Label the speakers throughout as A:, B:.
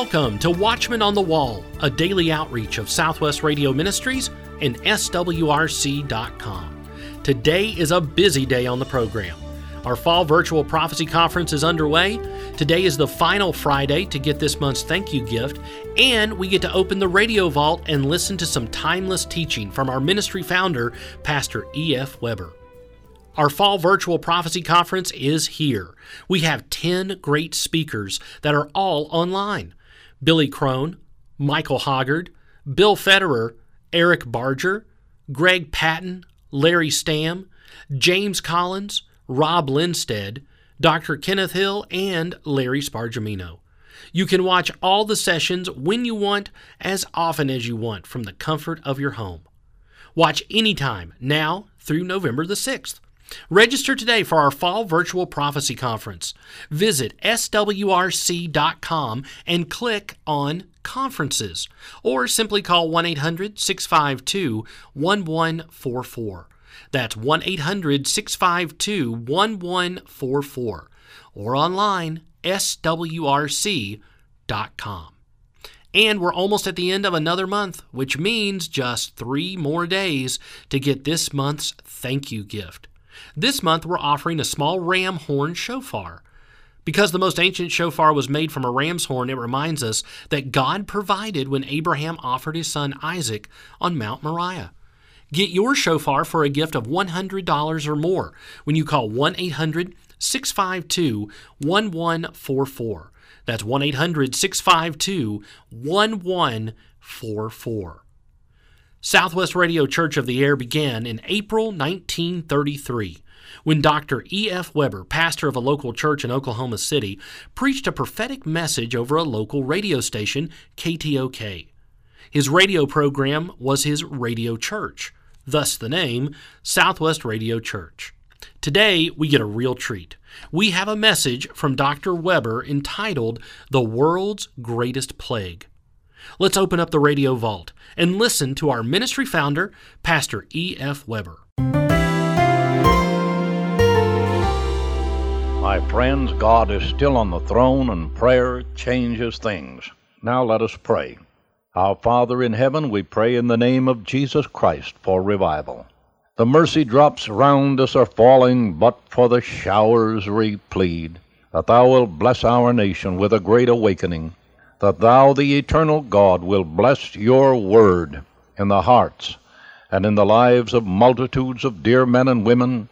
A: Welcome to Watchmen on the Wall, a daily outreach of Southwest Radio Ministries and SWRC.com. Today is a busy day on the program. Our Fall Virtual Prophecy Conference is underway. Today is the final Friday to get this month's thank you gift, and we get to open the radio vault and listen to some timeless teaching from our ministry founder, Pastor E.F. Weber. Our Fall Virtual Prophecy Conference is here. We have 10 great speakers that are all online. Billy Crone, Michael Hoggard, Bill Federer, Eric Barger, Greg Patton, Larry Stamm, James Collins, Rob Lindstead, Dr. Kenneth Hill, and Larry Spargimino. You can watch all the sessions when you want, as often as you want, from the comfort of your home. Watch anytime, now through November the 6th. Register today for our Fall Virtual Prophecy Conference. Visit swrc.com and click on Conferences, or simply call 1-800-652-1144. That's 1-800-652-1144, or online, swrc.com. And we're almost at the end of another month, which means just 3 more days to get this month's thank you gift. This month, we're offering a small ram horn shofar. Because the most ancient shofar was made from a ram's horn, it reminds us that God provided when Abraham offered his son Isaac on Mount Moriah. Get your shofar for a gift of $100 or more when you call 1-800-652-1144. That's 1-800-652-1144. Southwest Radio Church of the Air began in April 1933 when Dr. E.F. Weber, pastor of a local church in Oklahoma City, preached a prophetic message over a local radio station, KTOK. His radio program was his radio church, thus the name Southwest Radio Church. Today, we get a real treat. We have a message from Dr. Weber entitled, The World's Greatest Plague. Let's open up the radio vault and listen to our ministry founder, Pastor E.F. Weber.
B: My friends, God is still on the throne, and prayer changes things. Now let us pray. Our Father in heaven, we pray in the name of Jesus Christ for revival. The mercy drops round us are falling, but for the showers we plead, that Thou wilt bless our nation with a great awakening, that Thou, the eternal God, will bless Your word in the hearts and in the lives of multitudes of dear men and women,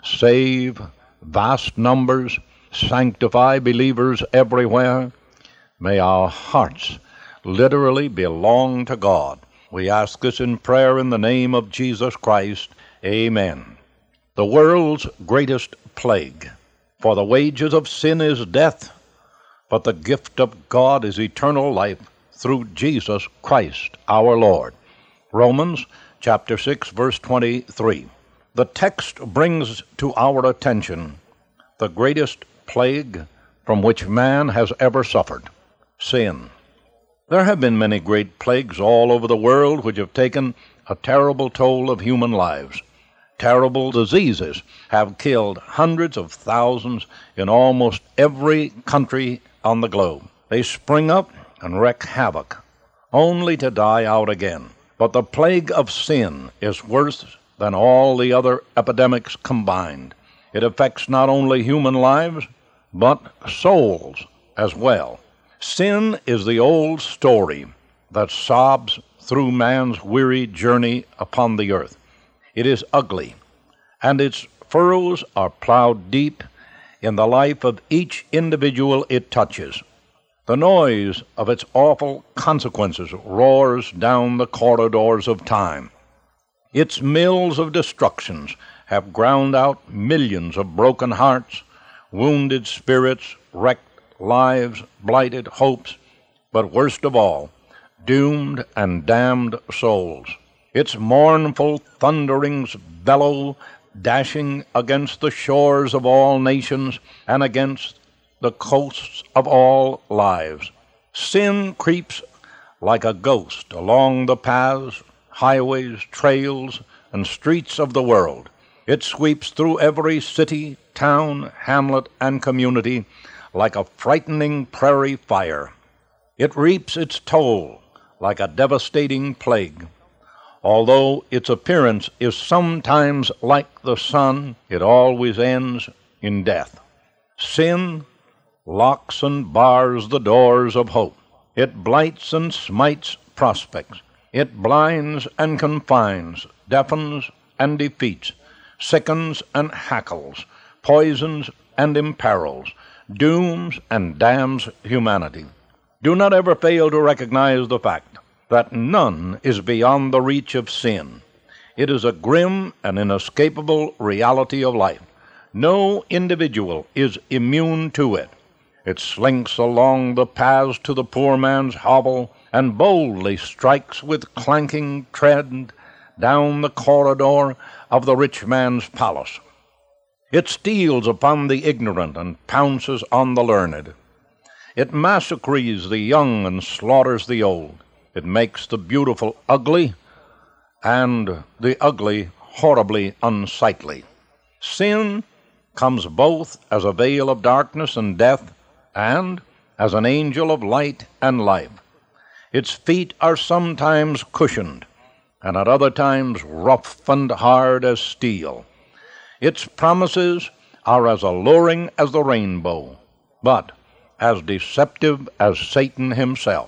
B: save vast numbers, sanctify believers everywhere. May our hearts literally belong to God. We ask this in prayer in the name of Jesus Christ. Amen. The world's greatest plague. For the wages of sin is death, but the gift of God is eternal life through Jesus Christ our Lord. Romans chapter 6, verse 23. The text brings to our attention the greatest plague from which man has ever suffered, sin. There have been many great plagues all over the world which have taken a terrible toll of human lives. Terrible diseases have killed hundreds of thousands in almost every country on the globe. They spring up and wreak havoc, only to die out again. But the plague of sin is worse than all the other epidemics combined. It affects not only human lives, but souls as well. Sin is the old story that sobs through man's weary journey upon the earth. It is ugly, and its furrows are plowed deep in the life of each individual it touches. The noise of its awful consequences roars down the corridors of time. Its mills of destructions have ground out millions of broken hearts, wounded spirits, wrecked lives, blighted hopes, but worst of all, doomed and damned souls. Its mournful thunderings bellow, dashing against the shores of all nations and against the coasts of all lives. Sin creeps like a ghost along the paths, highways, trails, and streets of the world. It sweeps through every city, town, hamlet, and community like a frightening prairie fire. It reaps its toll like a devastating plague. Although its appearance is sometimes like the sun, it always ends in death. Sin locks and bars the doors of hope. It blights and smites prospects. It blinds and confines, deafens and defeats, sickens and hackles, poisons and imperils, dooms and damns humanity. Do not ever fail to recognize the fact that none is beyond the reach of sin. It is a grim and inescapable reality of life. No individual is immune to it. It slinks along the paths to the poor man's hovel and boldly strikes with clanking tread down the corridor of the rich man's palace. It steals upon the ignorant and pounces on the learned. It massacres the young and slaughters the old. It makes the beautiful ugly and the ugly horribly unsightly. Sin comes both as a veil of darkness and death and as an angel of light and life. Its feet are sometimes cushioned and at other times rough and hard as steel. Its promises are as alluring as the rainbow, but as deceptive as Satan himself.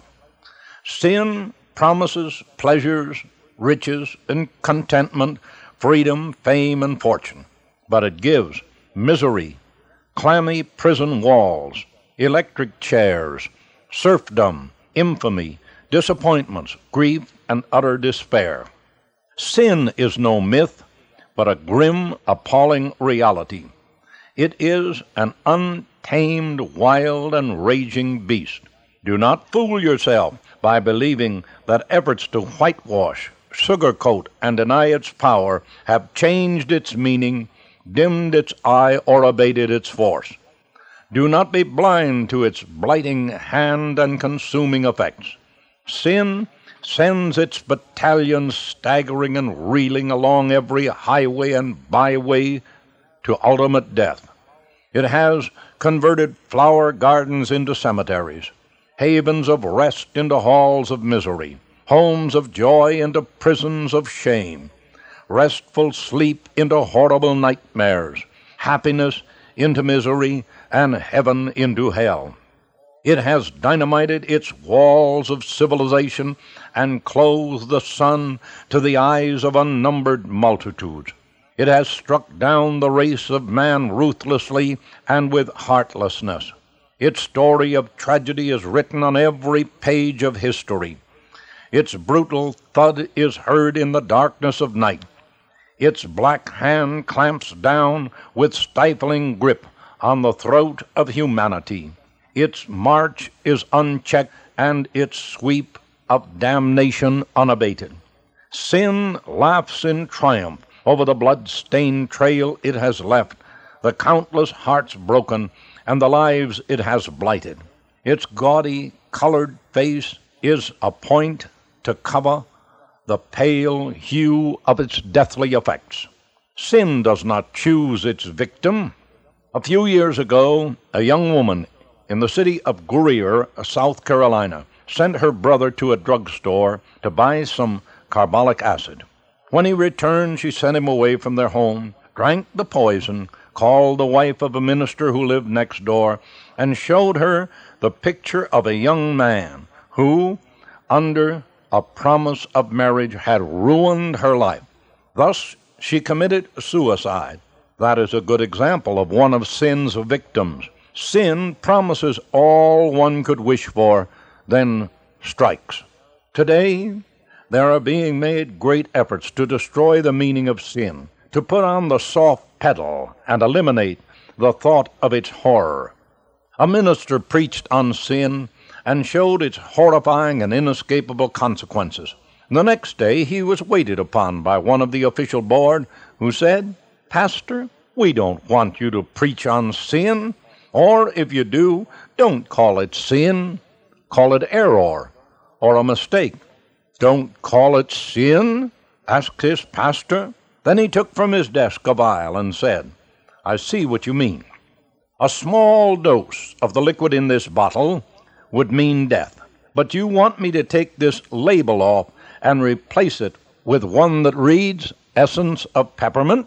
B: Sin promises pleasures, riches, and contentment, freedom, fame, and fortune, but it gives misery, clammy prison walls, electric chairs, serfdom, infamy, disappointments, grief, and utter despair. Sin is no myth, but a grim, appalling reality. It is an untamed, wild, and raging beast. Do not fool yourself by believing that efforts to whitewash, sugarcoat, and deny its power have changed its meaning, dimmed its eye, or abated its force. Do not be blind to its blighting hand and consuming effects. Sin sends its battalions staggering and reeling along every highway and byway to ultimate death. It has converted flower gardens into cemeteries, havens of rest into halls of misery, homes of joy into prisons of shame, restful sleep into horrible nightmares, happiness into misery, and heaven into hell. It has dynamited its walls of civilization and clothed the sun to the eyes of unnumbered multitudes. It has struck down the race of man ruthlessly and with heartlessness. Its story of tragedy is written on every page of history. Its brutal thud is heard in the darkness of night. Its black hand clamps down with stifling grip on the throat of humanity. Its march is unchecked and its sweep of damnation unabated. Sin laughs in triumph over the blood-stained trail it has left, the countless hearts broken, and the lives it has blighted. Its gaudy, colored face is a point to cover the pale hue of its deathly effects. Sin does not choose its victim. A few years ago, a young woman in the city of Greer, South Carolina, sent her brother to a drugstore to buy some carbolic acid. When he returned, she sent him away from their home, drank the poison, called the wife of a minister who lived next door, and showed her the picture of a young man who, under a promise of marriage, had ruined her life. Thus, she committed suicide. That is a good example of one of sin's victims. Sin promises all one could wish for, then strikes. Today, there are being made great efforts to destroy the meaning of sin, to put on the soft pedal and eliminate the thought of its horror. A minister preached on sin and showed its horrifying and inescapable consequences. The next day he was waited upon by one of the official board, who said, "Pastor, we don't want you to preach on sin, or if you do, don't call it sin. Call it error or a mistake." "Don't call it sin?" asked his pastor. Then he took from his desk a vial and said, "I see what you mean. A small dose of the liquid in this bottle would mean death. But you want me to take this label off and replace it with one that reads Essence of Peppermint?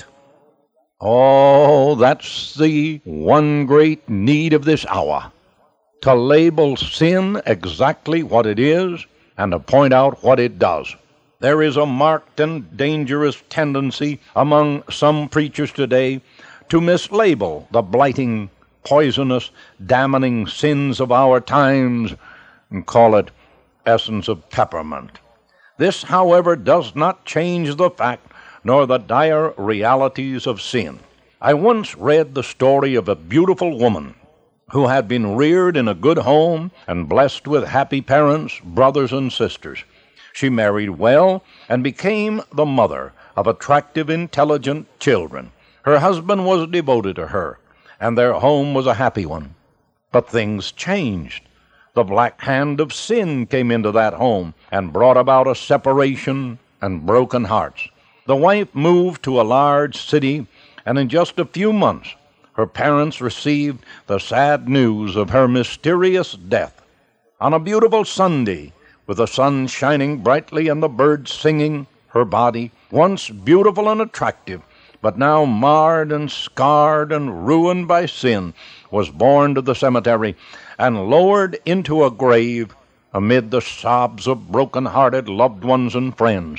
B: Oh, that's the one great need of this hour, to label sin exactly what it is and to point out what it does. There is a marked and dangerous tendency among some preachers today to mislabel the blighting, poisonous, damning sins of our times and call it Essence of Peppermint. This, however, does not change the fact nor the dire realities of sin. I once read the story of a beautiful woman who had been reared in a good home and blessed with happy parents, brothers, and sisters. She married well and became the mother of attractive, intelligent children. Her husband was devoted to her, and their home was a happy one. But things changed. The black hand of sin came into that home and brought about a separation and broken hearts. The wife moved to a large city, and in just a few months, her parents received the sad news of her mysterious death. On a beautiful Sunday, with the sun shining brightly and the birds singing, her body, once beautiful and attractive, but now marred and scarred and ruined by sin, was borne to the cemetery and lowered into a grave amid the sobs of broken-hearted loved ones and friends.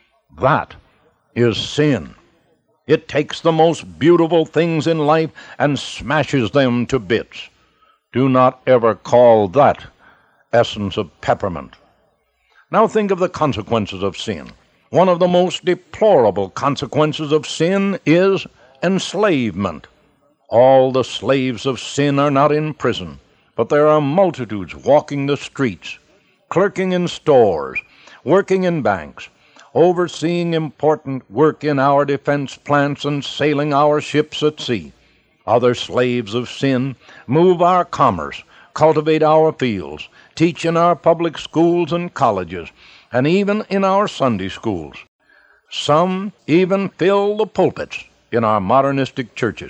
B: That is sin. It takes the most beautiful things in life and smashes them to bits. Do not ever call that Essence of Peppermint. Now think of the consequences of sin. One of the most deplorable consequences of sin is enslavement. All the slaves of sin are not in prison, but there are multitudes walking the streets, clerking in stores, working in banks, overseeing important work in our defense plants and sailing our ships at sea. Other slaves of sin move our commerce, cultivate our fields, teach in our public schools and colleges, and even in our Sunday schools. Some even fill the pulpits in our modernistic churches.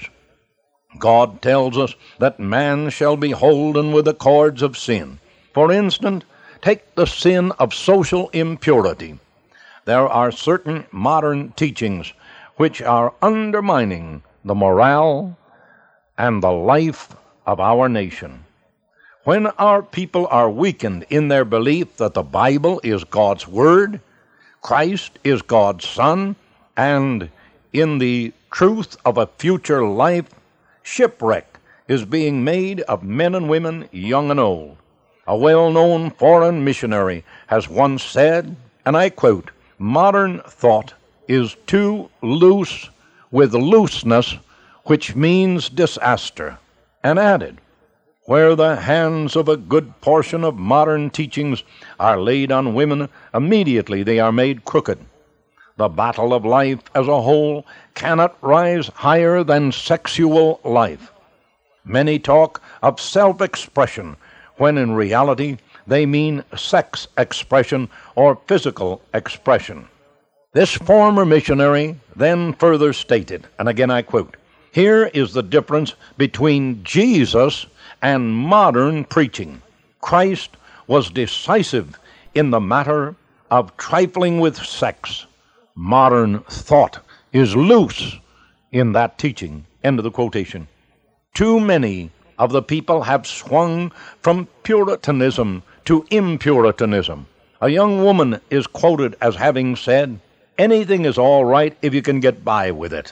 B: God tells us that man shall be holden with the cords of sin. For instance, take the sin of social impurity. There are certain modern teachings which are undermining the morale and the life of our nation. When our people are weakened in their belief that the Bible is God's Word, Christ is God's Son, and in the truth of a future life, shipwreck is being made of men and women, young and old. A well-known foreign missionary has once said, and I quote, "Modern thought is too loose with looseness, which means disaster," and added, "Where the hands of a good portion of modern teachings are laid on women, immediately they are made crooked. The battle of life as a whole cannot rise higher than sexual life. Many talk of self-expression, when in reality they mean sex expression or physical expression." This former missionary then further stated, and again I quote, "Here is the difference between Jesus and modern preaching. Christ was decisive in the matter of trifling with sex. Modern thought is loose in that teaching." End of the quotation. Too many of the people have swung from Puritanism to impuritanism. A young woman is quoted as having said, "Anything is all right if you can get by with it."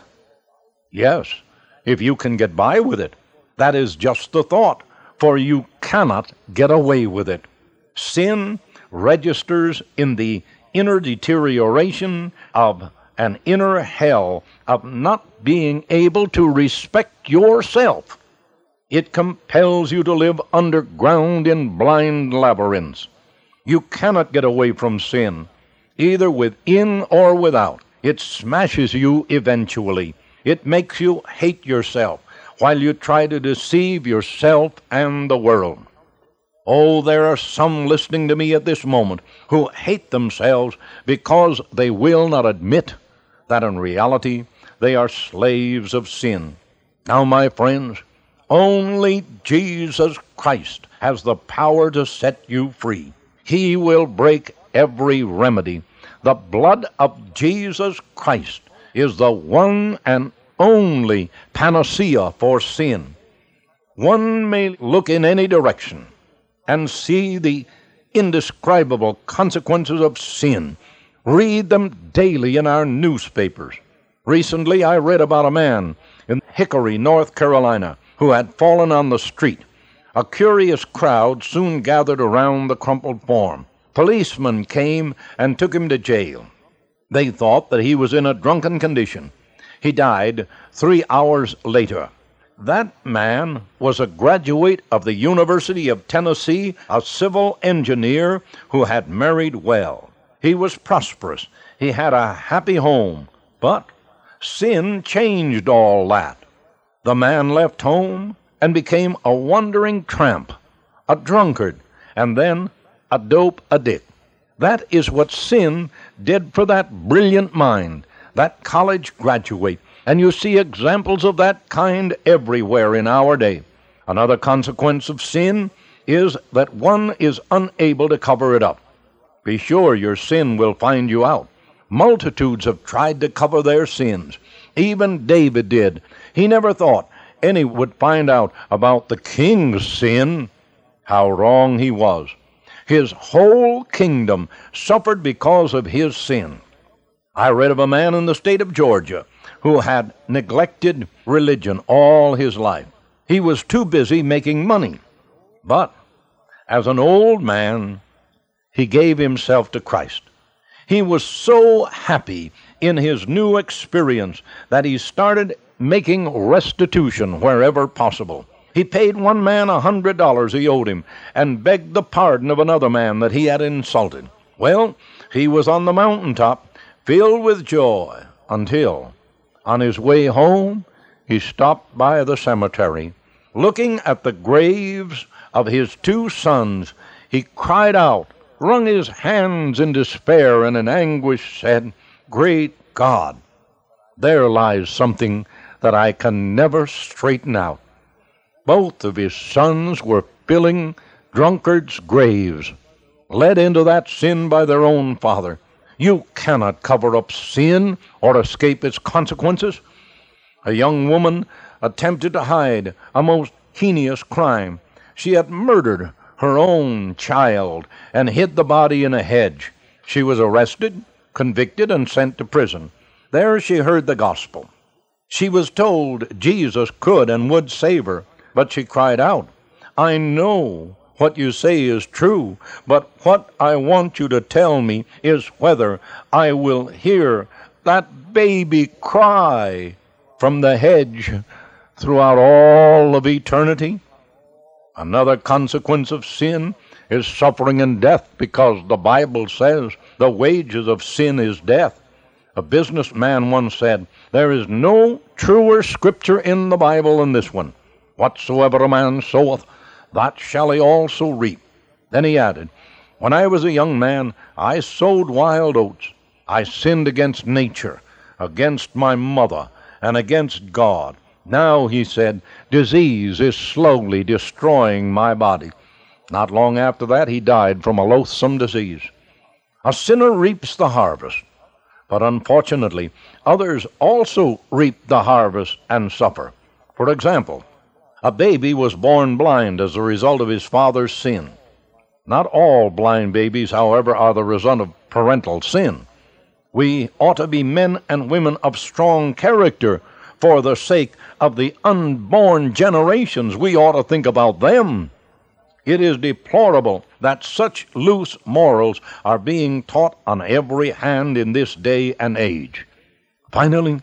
B: Yes, if you can get by with it. That is just the thought, for you cannot get away with it. Sin registers in the inner deterioration of an inner hell of not being able to respect yourself. It compels you to live underground in blind labyrinths. You cannot get away from sin, either within or without. It smashes you eventually. It makes you hate yourself while you try to deceive yourself and the world. Oh, there are some listening to me at this moment who hate themselves because they will not admit that in reality they are slaves of sin. Now, my friends, only Jesus Christ has the power to set you free. He will break every remedy. The blood of Jesus Christ is the one and only panacea for sin. One may look in any direction and see the indescribable consequences of sin. Read them daily in our newspapers. Recently, I read about a man in Hickory, North Carolina, who had fallen on the street. A curious crowd soon gathered around the crumpled form. Policemen came and took him to jail. They thought that he was in a drunken condition. He died 3 hours later. That man was a graduate of the University of Tennessee, a civil engineer who had married well. He was prosperous. He had a happy home. But sin changed all that. The man left home and became a wandering tramp, a drunkard, and then a dope addict. That is what sin did for that brilliant mind, that college graduate, and you see examples of that kind everywhere in our day. Another consequence of sin is that one is unable to cover it up. Be sure your sin will find you out. Multitudes have tried to cover their sins. Even David did. He never thought any would find out about the king's sin. How wrong he was. His whole kingdom suffered because of his sin. I read of a man in the state of Georgia who had neglected religion all his life. He was too busy making money. But as an old man, he gave himself to Christ. He was so happy in his new experience that he started making restitution wherever possible. He paid one man $100 he owed him and begged the pardon of another man that he had insulted. Well, he was on the mountaintop, filled with joy, until, on his way home, he stopped by the cemetery. Looking at the graves of his 2 sons, he cried out, wrung his hands in despair, and in anguish said, "Great God, there lies something that I can never straighten out." Both of his sons were filling drunkards' graves, led into that sin by their own father. You cannot cover up sin or escape its consequences. A young woman attempted to hide a most heinous crime. She had murdered her own child and hid the body in a hedge. She was arrested, convicted, and sent to prison. There she heard the gospel. She was told Jesus could and would save her, but she cried out, "I know what you say is true, but what I want you to tell me is whether I will hear that baby cry from the hedge throughout all of eternity." Another consequence of sin is suffering and death, because the Bible says the wages of sin is death. A businessman once said, "There is no truer scripture in the Bible than this one. Whatsoever a man soweth, that shall he also reap." Then he added, "When I was a young man, I sowed wild oats. I sinned against nature, against my mother, and against God. Now," he said, "disease is slowly destroying my body." Not long after that, he died from a loathsome disease. A sinner reaps the harvest, but unfortunately, others also reap the harvest and suffer. For example, a baby was born blind as a result of his father's sin. Not all blind babies, however, are the result of parental sin. We ought to be men and women of strong character for the sake of the unborn generations. We ought to think about them. It is deplorable that such loose morals are being taught on every hand in this day and age. Finally,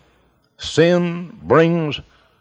B: sin brings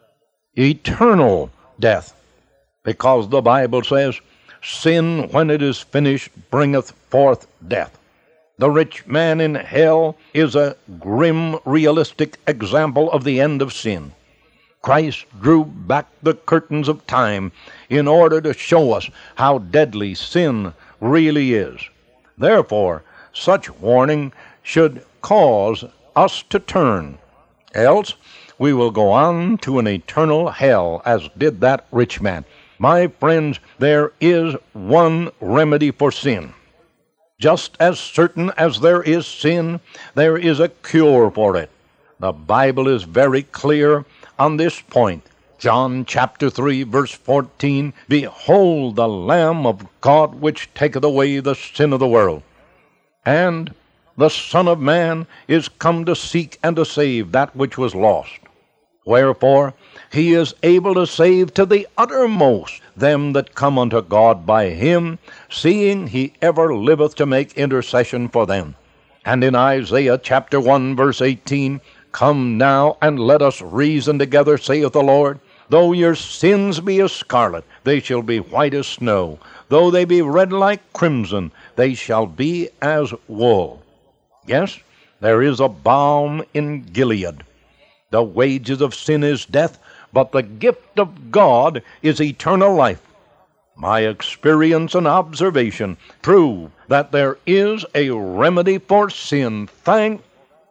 B: eternal death, because the Bible says, "Sin, when it is finished, bringeth forth death." The rich man in hell is a grim, realistic example of the end of sin. Christ drew back the curtains of time in order to show us how deadly sin really is. Therefore, such warning should cause us to turn. Else, we will go on to an eternal hell, as did that rich man. My friends, there is one remedy for sin. Just as certain as there is sin, there is a cure for it. The Bible is very clear on this point. John chapter 3, verse 14, Behold the Lamb of God which taketh away the sin of the world. And the Son of Man is come to seek and to save that which was lost. Wherefore he is able to save to the uttermost them that come unto God by him, seeing he ever liveth to make intercession for them. And in Isaiah chapter 1, verse 18, Come now and let us reason together, saith the Lord. Though your sins be as scarlet, they shall be white as snow. Though they be red like crimson, they shall be as wool. Yes, there is a balm in Gilead. The wages of sin is death, but the gift of God is eternal life. My experience and observation prove that there is a remedy for sin. Thank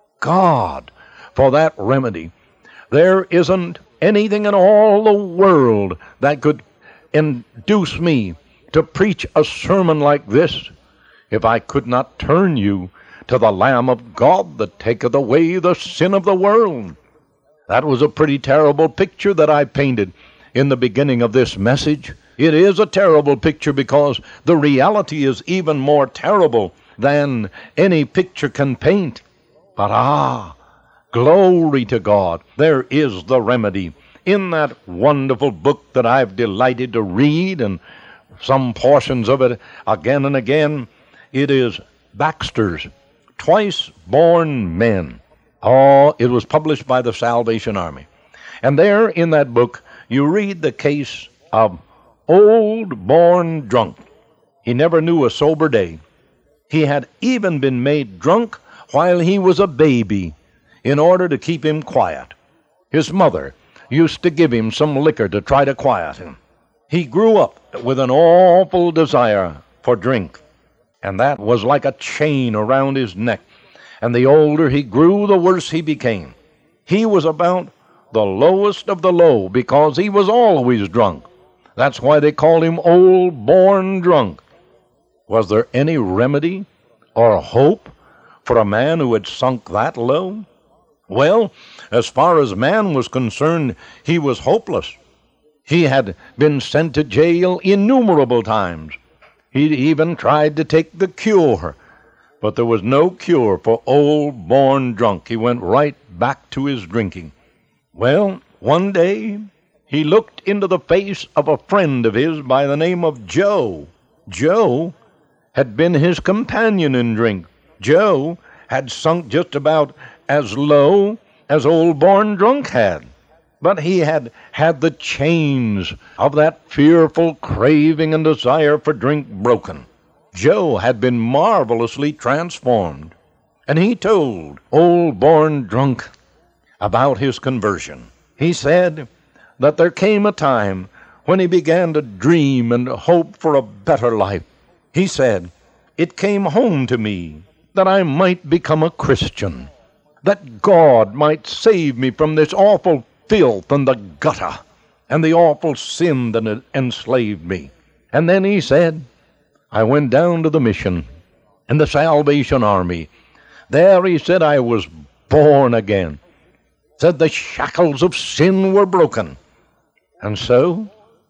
B: God for that remedy. There isn't anything in all the world that could induce me to preach a sermon like this if I could not turn you to the Lamb of God that taketh away the sin of the world. That was a pretty terrible picture that I painted in the beginning of this message. It is a terrible picture because the reality is even more terrible than any picture can paint. But glory to God, there is the remedy. In that wonderful book that I've delighted to read, and some portions of it again and again, it is Baxter's Twice Born Men. It was published by the Salvation Army. And there in that book, you read the case of Old Born Drunk. He never knew a sober day. He had even been made drunk while he was a baby in order to keep him quiet. His mother used to give him some liquor to try to quiet him. He grew up with an awful desire for drink, and that was like a chain around his neck. And the older he grew, the worse he became. He was about the lowest of the low because he was always drunk. That's why they called him Old Born Drunk. Was there any remedy or hope for a man who had sunk that low? Well, as far as man was concerned, he was hopeless. He had been sent to jail innumerable times. He'd even tried to take the cure, but there was no cure for Old Born Drunk. He went right back to his drinking. Well, one day he looked into the face of a friend of his by the name of Joe. Joe had been his companion in drink. Joe had sunk just about as low as Old Born Drunk had. But he had had the chains of that fearful craving and desire for drink broken. Joe had been marvelously transformed, and he told Old Born Drunk about his conversion. He said that there came a time when he began to dream and hope for a better life. He said, "It came home to me that I might become a Christian, that God might save me from this awful filth and the gutter and the awful sin that had enslaved me." And then he said, "I went down to the mission and the Salvation Army. There," he said, "I was born again." Said the shackles of sin were broken. And so,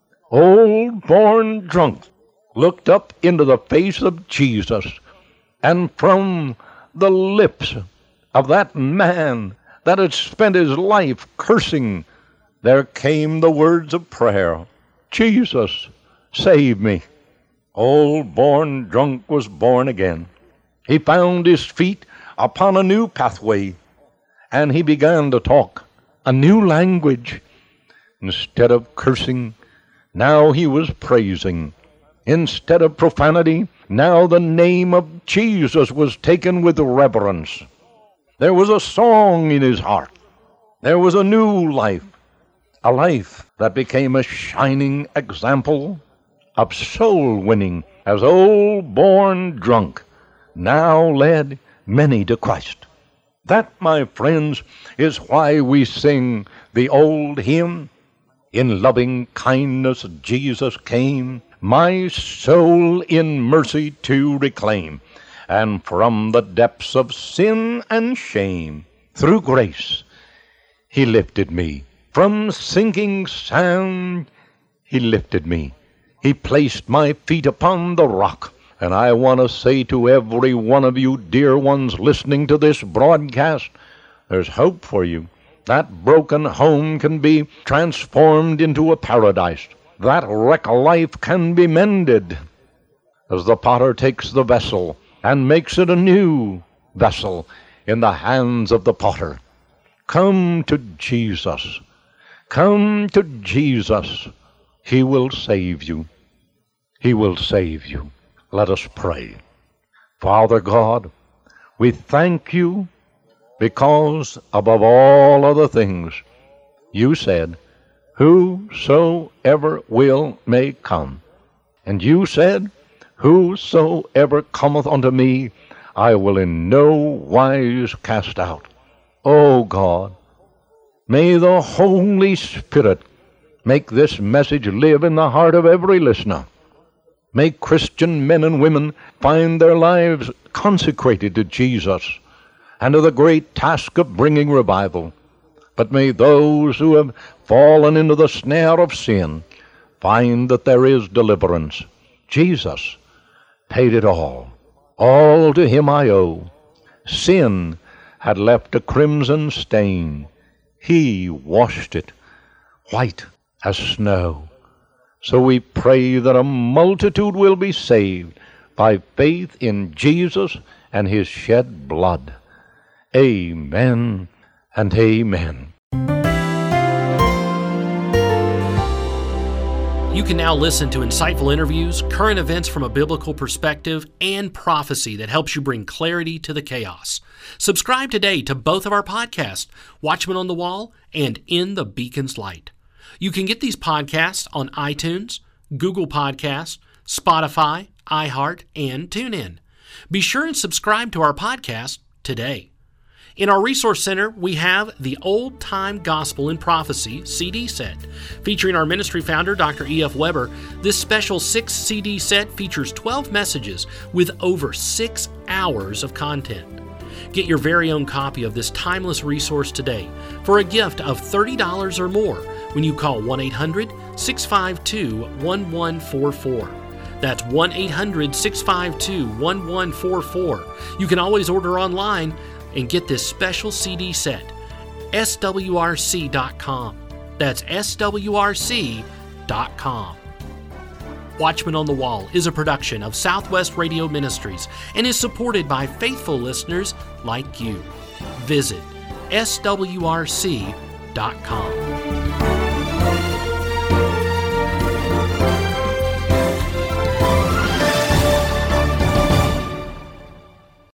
B: Old Born Drunk looked up into the face of Jesus, and from the lips of that man that had spent his life cursing, there came the words of prayer, "Jesus, save me." Old Born Drunk was born again. He found his feet upon a new pathway, and he began to talk a new language. Instead of cursing, now he was praising. Instead of profanity, now the name of Jesus was taken with reverence. There was a song in his heart. There was a new life, a life that became a shining example of soul winning, as Old Born Drunk now led many to Christ. That, my friends, is why we sing the old hymn, "In loving kindness Jesus came, my soul in mercy to reclaim." and from the depths of sin and shame, through grace, He lifted me. From sinking sand, He lifted me. He placed my feet upon the rock. And I want to say to every one of you, dear ones listening to this broadcast, there's hope for you. That broken home can be transformed into a paradise. That wreck life can be mended as the potter takes the vessel and makes it a new vessel in the hands of the potter. Come to Jesus. Come to Jesus. He will save you. He will save you. Let us pray. Father God, we thank you because above all other things, you said, whosoever will may come. And you said, whosoever cometh unto me, I will in no wise cast out. O God, may the Holy Spirit make this message live in the heart of every listener. May Christian men and women find their lives consecrated to Jesus and to the great task of bringing revival. But may those who have fallen into the snare of sin find that there is deliverance. Jesus paid it all. All to Him I owe. Sin had left a crimson stain. He washed it white as snow. So we pray that a multitude will be saved by faith in Jesus and His shed blood. Amen and amen.
A: You can now listen to insightful interviews, current events from a biblical perspective, and prophecy that helps you bring clarity to the chaos. Subscribe today to both of our podcasts, Watchman on the Wall and In the Beacon's Light. You can get these podcasts on iTunes, Google Podcasts, Spotify, iHeart, and TuneIn. Be sure and subscribe to our podcast today. In our Resource Center, we have the Old Time Gospel and Prophecy CD set. Featuring our ministry founder, Dr. E.F. Weber, this special 6 CD set features 12 messages with over 6 hours of content. Get your very own copy of this timeless resource today for a gift of $30 or more when you call 1-800-652-1144. That's 1-800-652-1144. You can always order online and get this special CD set. swrc.com. That's swrc.com. Watchman on the Wall is a production of Southwest Radio Ministries and is supported by faithful listeners like you. Visit swrc.com.